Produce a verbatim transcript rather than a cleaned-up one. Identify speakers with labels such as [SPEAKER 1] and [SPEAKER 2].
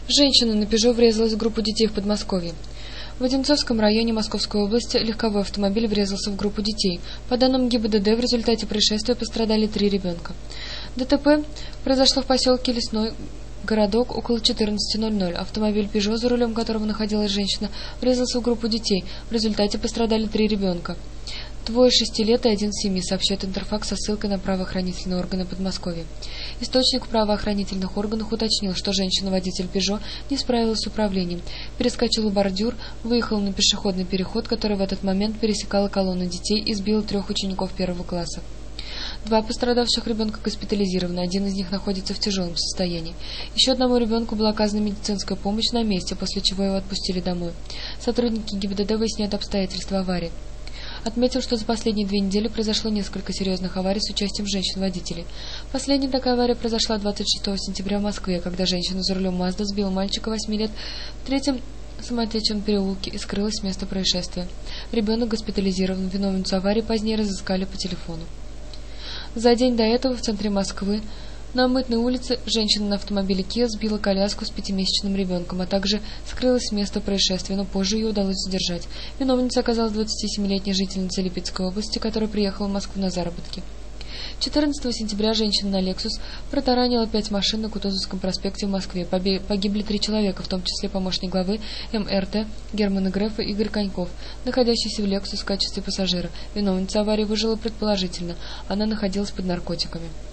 [SPEAKER 1] Женщина на «Пежо» врезалась в группу детей в Подмосковье. В Одинцовском районе Московской области легковой автомобиль врезался в группу детей. По данным ГИБДД, в результате происшествия пострадали три ребенка. ДТП произошло в поселке Лесной городок около четырнадцати ноль-ноль. Автомобиль «Пежо», за рулем которого находилась женщина, врезался в группу детей. В результате пострадали три ребенка. Двое шести лет и один семи, сообщает Интерфакс со ссылкой на правоохранительные органы Подмосковья. Источник в правоохранительных органах уточнил, что женщина-водитель «Пежо» не справилась с управлением, перескочила бордюр, выехала на пешеходный переход, который в этот момент пересекала колонна детей и сбила трех учеников первого класса. Два пострадавших ребенка госпитализированы, один из них находится в тяжелом состоянии. Еще одному ребенку была оказана медицинская помощь на месте, после чего его отпустили домой. Сотрудники ГИБДД выясняют обстоятельства аварии. Отметил, что за последние две недели произошло несколько серьезных аварий с участием женщин-водителей. Последняя такая авария произошла двадцать шестого сентября в Москве, когда женщина за рулем Мазда сбила мальчика восьми лет в третьем самотечном переулке и скрылась с места происшествия. Ребенок госпитализирован, виновницу аварии позднее разыскали по телефону. За день до этого в центре Москвы на Мытной улице женщина на автомобиле Kia сбила коляску с пятимесячным ребенком, а также скрылась с места происшествия, но позже ее удалось задержать. Виновницей оказалась двадцатисемилетняя жительница Липецкой области, которая приехала в Москву на заработки. четырнадцатого сентября женщина на «Лексус» протаранила пять машин на Кутузовском проспекте в Москве. Погибли три человека, в том числе помощник главы эм эр тэ Германа Грефа Игорь Коньков, находящийся в «Лексус» в качестве пассажира. Виновница аварии выжила предположительно. Она находилась под наркотиками.